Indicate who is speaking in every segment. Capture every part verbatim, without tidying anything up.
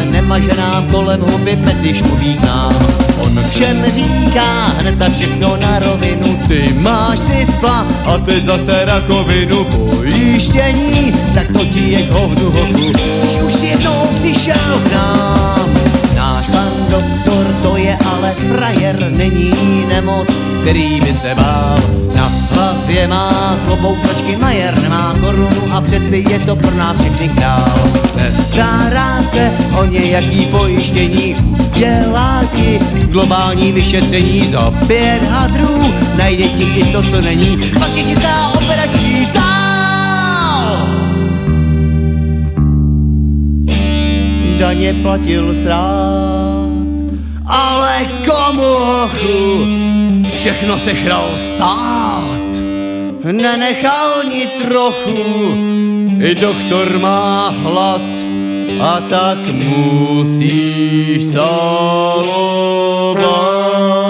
Speaker 1: nemaže nám kolem huby fetiškových nám. On všem říká hned a všechno na rovinu, ty máš syfla a ty zase rakovinu. Pojištění, tak to ti je k hovnu hoku, když už jednou přišel k nám. Náš pan doktor to je ale frajer, není nemoc, který by se bál. Na hlavě má kloboučačky Majer, nemá korunu a přeci je to pro nás všechny král. Nestará se o nějaký pojištění, udělá ti globální vyšetření za pět hadrů, najde ti i to, co není, pak ti čeká operační sál. Daně platil srát, ale komu hochu, všechno sešral stát, nenechal ni trochu, i doktor má hlad a tak musíš salovat.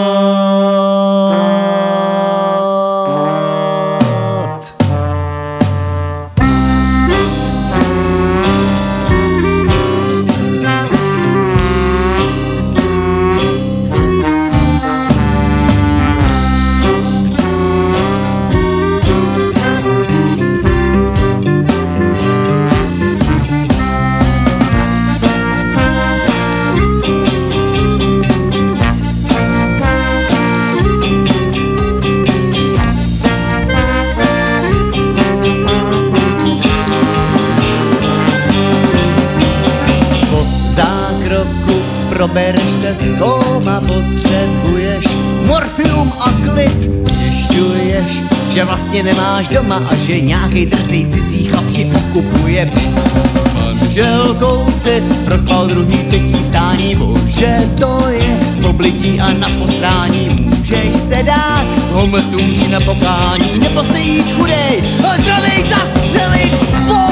Speaker 1: Probereš se z kóma, potřebuješ morfium a klid. Zjišťuješ, že vlastně nemáš doma a že nějakej drzej cizí chlap ti okupuje byt. Manželkou si prospal druhý, třetí stání, bože to je poblití a na postrání. Můžeš se dát homelessům či na pokání, nebo se jít chudej a zdravej zastřelit.